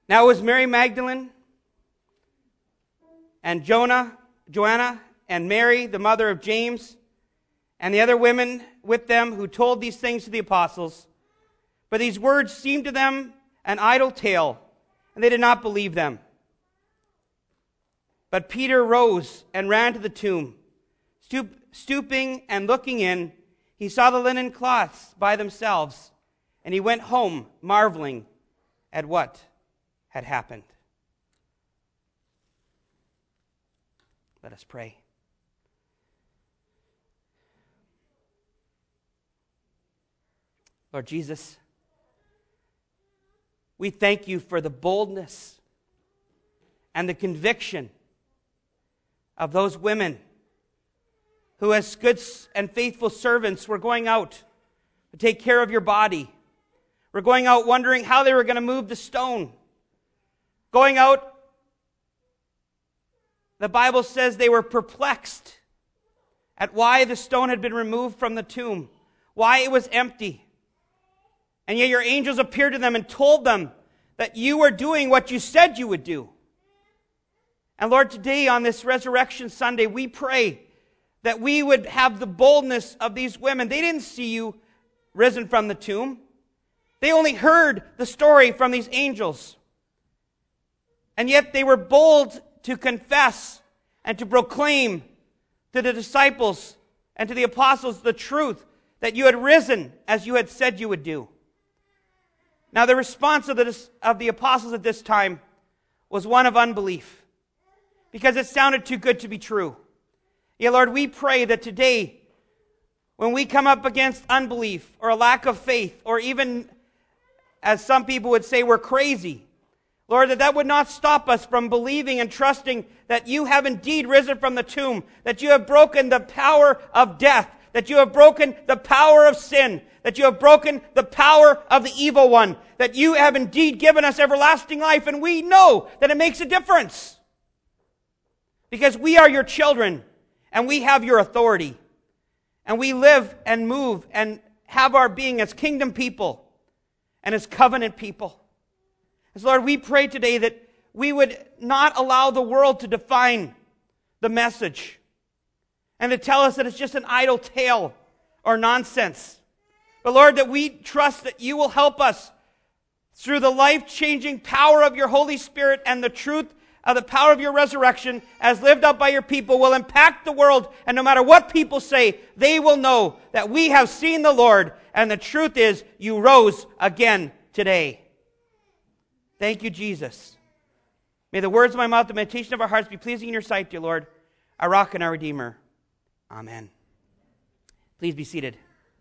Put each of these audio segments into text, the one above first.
Now it was Mary Magdalene and Joanna and Mary, the mother of James, and the other women with them who told these things to the apostles. But these words seemed to them an idle tale, and they did not believe them. But Peter rose and ran to the tomb. Stooping and looking in, he saw the linen cloths by themselves, and he went home marveling at what had happened. Let us pray. Lord Jesus, we thank you for the boldness and the conviction of those women who, as good and faithful servants, were going out to take care of your body. We're going out wondering how they were going to move the stone. Going out, the Bible says they were perplexed at why the stone had been removed from the tomb, why it was empty. And yet your angels appeared to them and told them that you were doing what you said you would do. And Lord, today on this Resurrection Sunday, we pray that we would have the boldness of these women. They didn't see you risen from the tomb. They only heard the story from these angels. And yet they were bold to confess and to proclaim to the disciples and to the apostles the truth that you had risen as you had said you would do. Now the response of the apostles at this time was one of unbelief, because it sounded too good to be true. Yeah, Lord, we pray that today, when we come up against unbelief or a lack of faith, or even, as some people would say, we're crazy, Lord, that would not stop us from believing and trusting that you have indeed risen from the tomb, that you have broken the power of death, that you have broken the power of sin, that you have broken the power of the evil one, that you have indeed given us everlasting life, and we know that it makes a difference. Because we are your children, and we have your authority, and we live and move and have our being as kingdom people and as covenant people. And so, Lord, we pray today that we would not allow the world to define the message and to tell us that it's just an idle tale or nonsense. But Lord, that we trust that you will help us through the life-changing power of your Holy Spirit and the truth of the power of your resurrection as lived out by your people will impact the world. And no matter what people say, they will know that we have seen the Lord, and the truth is you rose again today. Thank you, Jesus. May the words of my mouth, the meditation of our hearts be pleasing in your sight, dear Lord, our rock and our Redeemer. Amen. Please be seated.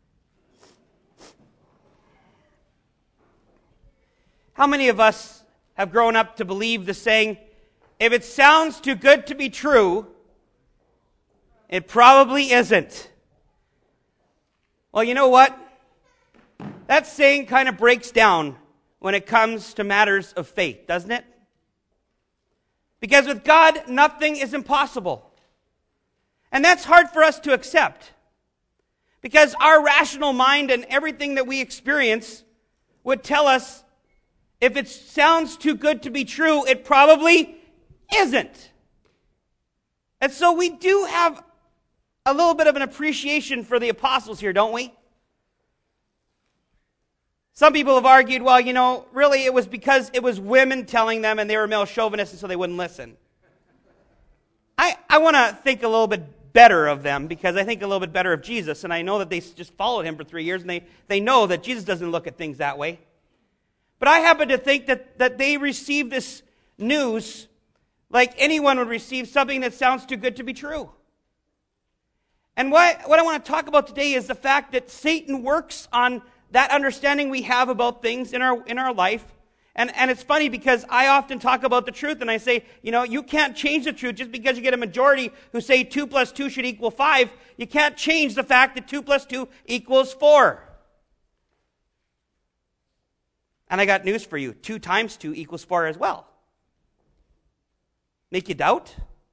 How many of us have grown up to believe the saying, if it sounds too good to be true, it probably isn't? Well, you know what? That saying kind of breaks down when it comes to matters of faith, doesn't it? Because with God, nothing is impossible. And that's hard for us to accept. Because our rational mind and everything that we experience would tell us, if it sounds too good to be true, it probably isn't. And so we do have a little bit of an appreciation for the apostles here, don't we? Some people have argued, well, you know, really it was because it was women telling them and they were male chauvinists and so they wouldn't listen. I want to think a little bit better of them because I think a little bit better of Jesus, and I know that they just followed him for 3 years and they know that Jesus doesn't look at things that way. But I happen to think that they received this news like anyone would receive something that sounds too good to be true. And what I want to talk about today is the fact that Satan works on that understanding we have about things in our life. And it's funny because I often talk about the truth and I say, you know, you can't change the truth just because you get a majority who say 2 plus 2 should equal 5. You can't change the fact that 2 plus 2 equals 4. And I got news for you. 2 times 2 equals 4 as well. Make you doubt?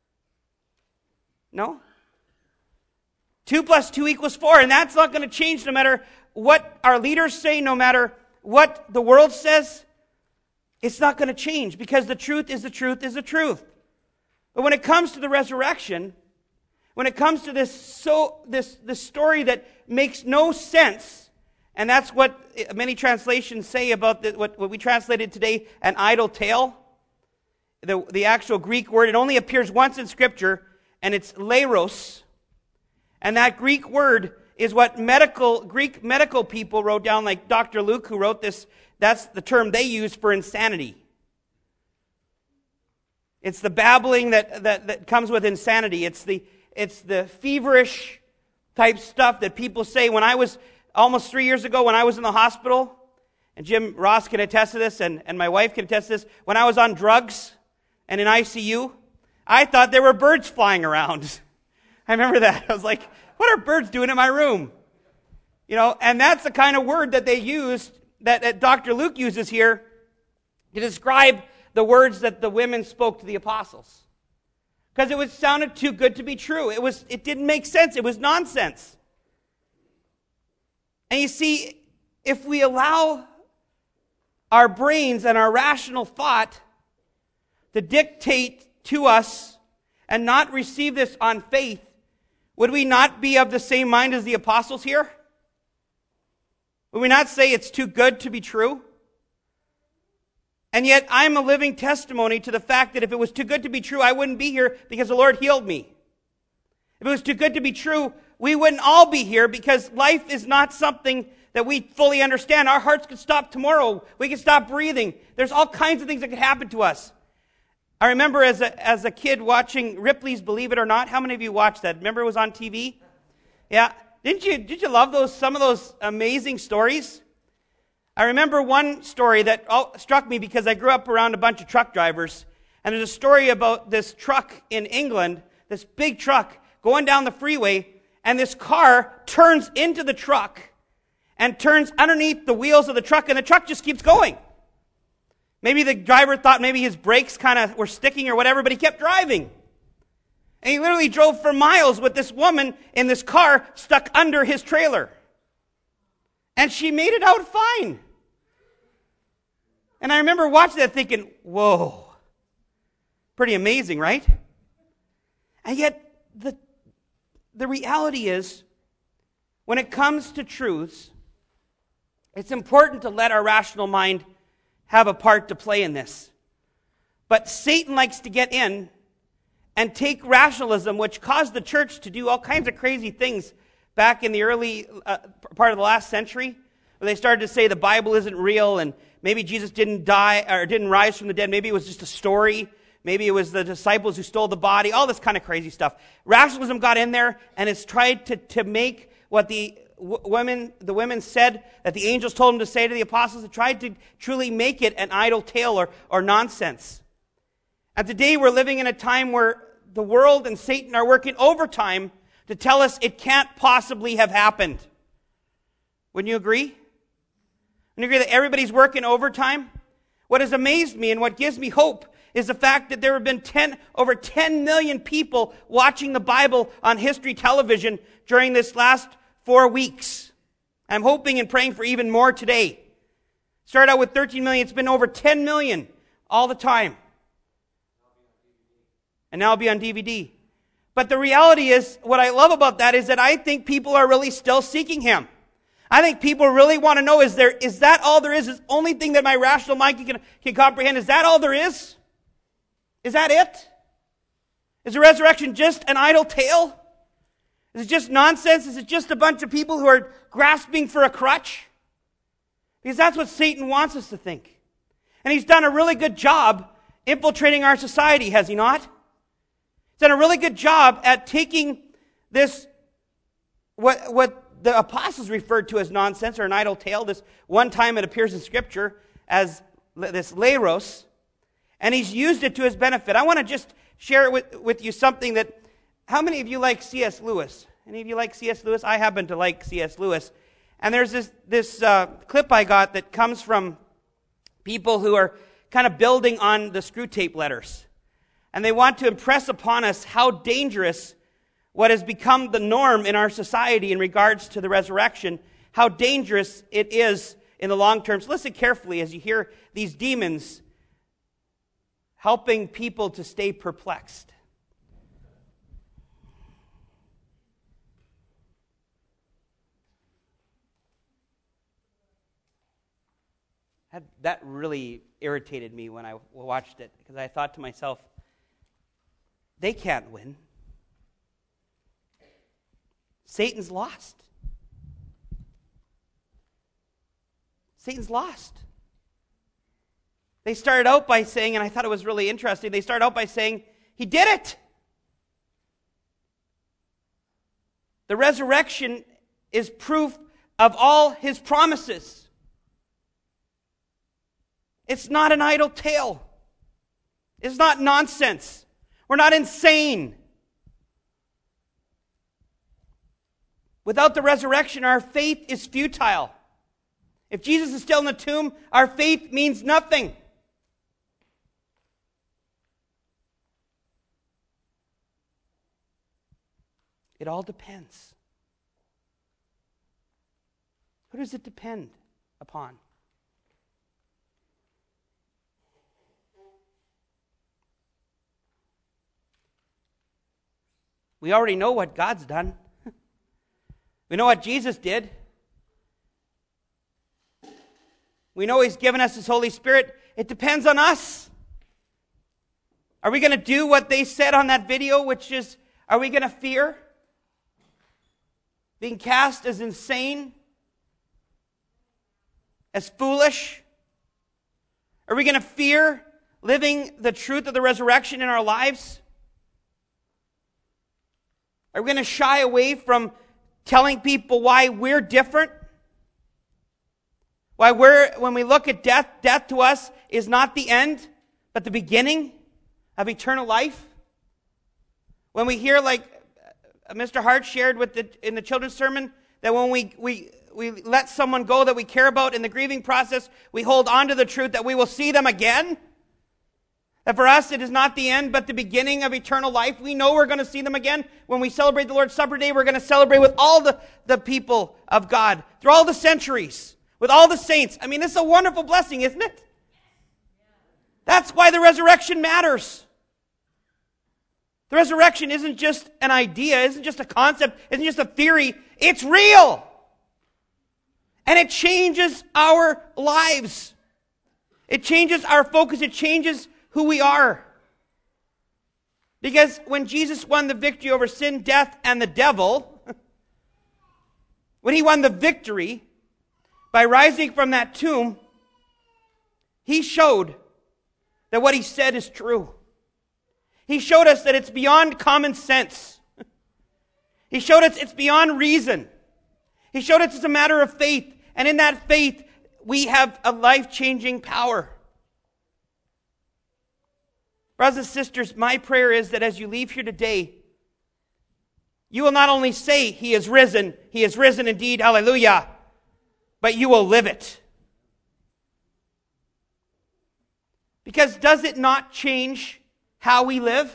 No? 2 plus 2 equals 4, and that's not going to change no matter what our leaders say, no matter what the world says. it's not going to change because the truth is the truth is the truth. But when it comes to the resurrection, when it comes to this story that makes no sense, and that's what many translations say about what we translated today, an idle tale. The actual Greek word, it only appears once in Scripture, and it's leiros. And that Greek word is what Greek medical people wrote down, like Dr. Luke, who wrote this. That's the term they use for insanity. It's the babbling that comes with insanity. It's the feverish type stuff that people say. When I was almost 3 years ago, when I was in the hospital, and Jim Ross can attest to this, and my wife can attest to this, when I was on drugs and in ICU, I thought there were birds flying around. I remember that. I was like, what are birds doing in my room? And that's the kind of word that they used, that Dr. Luke uses here to describe the words that the women spoke to the apostles. Because it sounded too good to be true. It didn't make sense. It was nonsense. And you see, if we allow our brains and our rational thought to dictate to us and not receive this on faith, would we not be of the same mind as the apostles here? Would we not say it's too good to be true? And yet I'm a living testimony to the fact that if it was too good to be true, I wouldn't be here because the Lord healed me. If it was too good to be true, we wouldn't all be here because life is not something that we fully understand. Our hearts could stop tomorrow. We could stop breathing. There's all kinds of things that could happen to us. I remember as a kid watching Ripley's Believe It or Not. How many of you watched that? Remember it was on TV? Yeah. Did you love some of those amazing stories? I remember one story that struck me because I grew up around a bunch of truck drivers. And there's a story about this truck in England, this big truck going down the freeway, and this car turns into the truck and turns underneath the wheels of the truck, and the truck just keeps going. Maybe the driver thought maybe his brakes kind of were sticking or whatever, but he kept driving. And he literally drove for miles with this woman in this car stuck under his trailer. And she made it out fine. And I remember watching that thinking, whoa, pretty amazing, right? And yet, the reality is, when it comes to truths, it's important to let our rational mind have a part to play in this. But Satan likes to get in and take rationalism, which caused the church to do all kinds of crazy things back in the early part of the last century, where they started to say the Bible isn't real and maybe Jesus didn't die or didn't rise from the dead. Maybe it was just a story. Maybe it was the disciples who stole the body. All this kind of crazy stuff. Rationalism got in there and it's tried to make what the women said that the angels told them to say to the apostles. It tried to truly make it an idle tale or nonsense. And today we're living in a time where the world and Satan are working overtime to tell us it can't possibly have happened. Wouldn't you agree? Wouldn't you agree that everybody's working overtime? What has amazed me and what gives me hope is the fact that there have been over 10 million people watching the Bible on History Television during this last 4 weeks. I'm hoping and praying for even more today. Started out with 13 million. It's been over 10 million all the time. And now it'll be on DVD. But the reality is, what I love about that is that I think people are really still seeking Him. I think people really want to know, is that all there is? Is the only thing that my rational mind can comprehend? Is that all there is? Is that it? Is the resurrection just an idle tale? Is it just nonsense? Is it just a bunch of people who are grasping for a crutch? Because that's what Satan wants us to think. And he's done a really good job infiltrating our society, has he not? He's done a really good job at taking this, what the apostles referred to as nonsense or an idle tale. This one time it appears in Scripture as this leiros, and he's used it to his benefit. I want to just share with you something that, how many of you like C.S. Lewis? Any of you like C.S. Lewis? I happen to like C.S. Lewis. And there's this clip I got that comes from people who are kind of building on the Screw Tape Letters. And they want to impress upon us how dangerous what has become the norm in our society in regards to the resurrection, how dangerous it is in the long term. So listen carefully as you hear these demons helping people to stay perplexed. That really irritated me when I watched it, because I thought to myself, they can't win. Satan's lost. Satan's lost. They started out by saying, and I thought it was really interesting, they started out by saying, he did it. The resurrection is proof of all his promises. It's not an idle tale. It's not nonsense. We're not insane. Without the resurrection, our faith is futile. If Jesus is still in the tomb, our faith means nothing. It all depends. Who does it depend upon? We already know what God's done. We know what Jesus did. We know he's given us his Holy Spirit. It depends on us. Are we going to do what they said on that video, which is, are we going to fear being cast as insane, as foolish? Are we going to fear living the truth of the resurrection in our lives? Are we going to shy away from telling people why we're different? Why when we look at death to us is not the end, but the beginning of eternal life? When we hear, like Mr. Hart shared in the children's sermon, that when we let someone go that we care about in the grieving process, we hold on to the truth that we will see them again. That for us, it is not the end, but the beginning of eternal life. We know we're going to see them again. When we celebrate the Lord's Supper Day, we're going to celebrate with all the people of God through all the centuries, with all the saints. I mean, this is a wonderful blessing, isn't it? That's why the resurrection matters. The resurrection isn't just an idea, isn't just a concept, isn't just a theory. It's real. And it changes our lives. It changes our focus. It changes who we are. Because when Jesus won the victory over sin, death, and the devil, when he won the victory by rising from that tomb, he showed that what he said is true. He showed us that it's beyond common sense. He showed us it's beyond reason. He showed us it's a matter of faith. And in that faith, we have a life-changing power. Brothers and sisters, my prayer is that as you leave here today, you will not only say, he is risen indeed, hallelujah, but you will live it. Because does it not change how we live?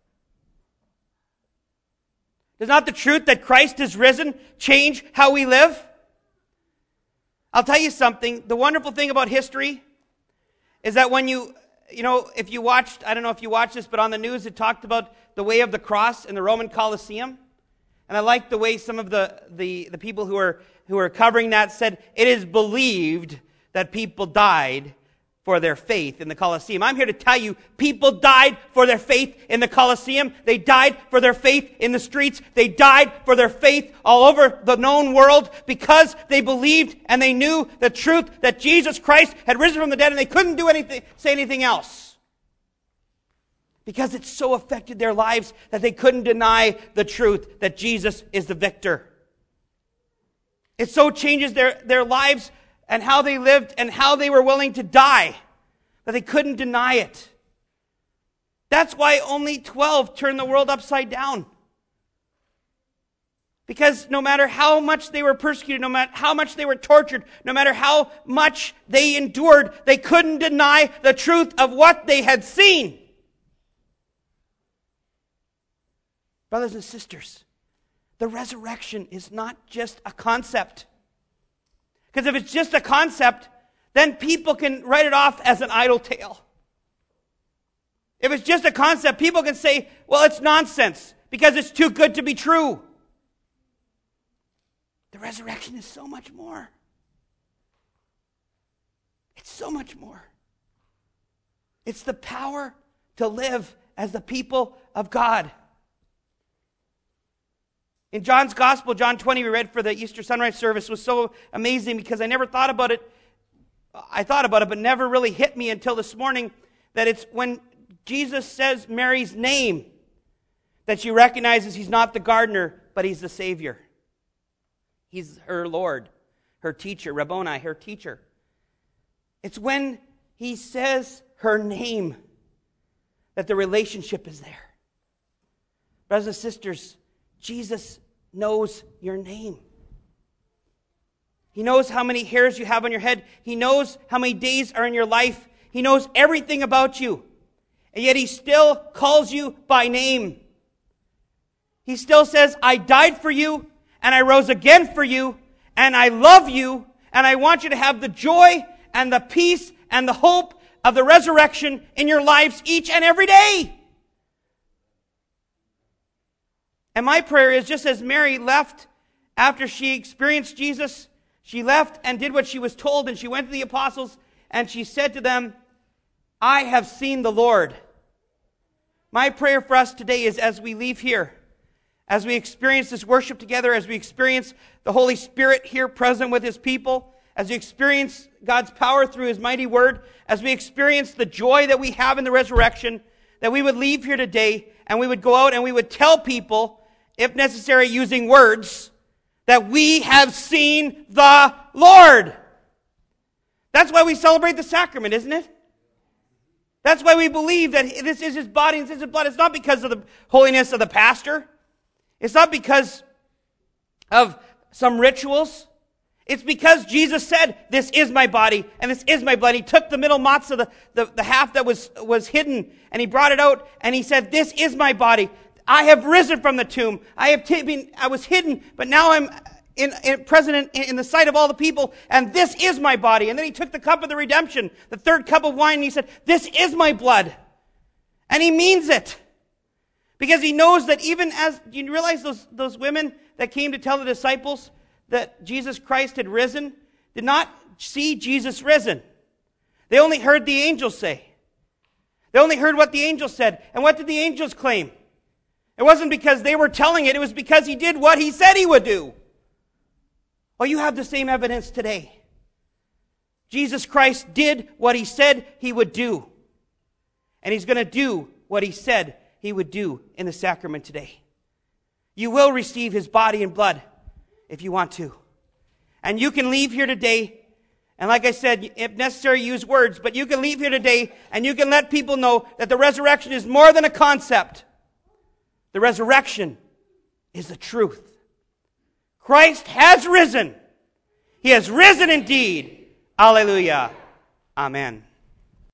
Does not the truth that Christ is risen change how we live? I'll tell you something. The wonderful thing about history is that when if you watched, I don't know if you watched this, but on the news it talked about the way of the cross in the Roman Colosseum. And I like the way some of the people who are covering that said, it is believed that people died for their faith in the Colosseum. I'm here to tell you, people died for their faith in the Colosseum. They died for their faith in the streets. They died for their faith all over the known world because they believed and they knew the truth that Jesus Christ had risen from the dead, and they couldn't say anything else. Because it so affected their lives that they couldn't deny the truth that Jesus is the victor. It so changes their lives and how they lived and how they were willing to die, but they couldn't deny it. That's why only 12 turned the world upside down. Because no matter how much they were persecuted, no matter how much they were tortured, no matter how much they endured, they couldn't deny the truth of what they had seen. Brothers and sisters, the resurrection is not just a concept. Because if it's just a concept, then people can write it off as an idle tale. If it's just a concept, people can say, well, it's nonsense because it's too good to be true. The resurrection is so much more. It's so much more. It's the power to live as the people of God. In John's Gospel, John 20, we read for the Easter sunrise service, was so amazing because I never thought about it. I thought about it, but never really hit me until this morning that it's when Jesus says Mary's name that she recognizes he's not the gardener, but he's the Savior. He's her Lord, her teacher, Rabboni, her teacher. It's when he says her name that the relationship is there. Brothers and sisters, Jesus knows your name. He knows how many hairs you have on your head. He knows how many days are in your life. He knows everything about you. And yet he still calls you by name. He still says, I died for you, and I rose again for you, and I love you, and I want you to have the joy and the peace and the hope of the resurrection in your lives each and every day. And my prayer is, just as Mary left after she experienced Jesus, she left and did what she was told, and she went to the apostles, and she said to them, I have seen the Lord. My prayer for us today is, as we leave here, as we experience this worship together, as we experience the Holy Spirit here present with His people, as we experience God's power through His mighty word, as we experience the joy that we have in the resurrection, that we would leave here today and we would go out and we would tell people, if necessary using words, that we have seen the Lord. That's why we celebrate the sacrament, isn't it? That's why we believe that this is His body and this is His blood. It's not because of the holiness of the pastor. It's not because of some rituals. It's because Jesus said, this is my body and this is my blood. He took the middle matzah, the half that was hidden, and He brought it out and He said, this is my body. I have risen from the tomb. I was hidden, but now I'm present in the sight of all the people, and this is my body. And then He took the cup of the redemption, the third cup of wine, and He said, this is my blood. And He means it. Because He knows that even as, do you realize those women that came to tell the disciples that Jesus Christ had risen, did not see Jesus risen. They only heard the angels say. They only heard what the angels said. And what did the angels claim? It wasn't because they were telling it. It was because He did what He said He would do. Well, you have the same evidence today. Jesus Christ did what He said He would do. And He's going to do what He said He would do in the sacrament today. You will receive His body and blood if you want to. And you can leave here today, and like I said, if necessary, use words, but you can leave here today and you can let people know that the resurrection is more than a concept. The resurrection is the truth. Christ has risen. He has risen indeed. Alleluia. Amen.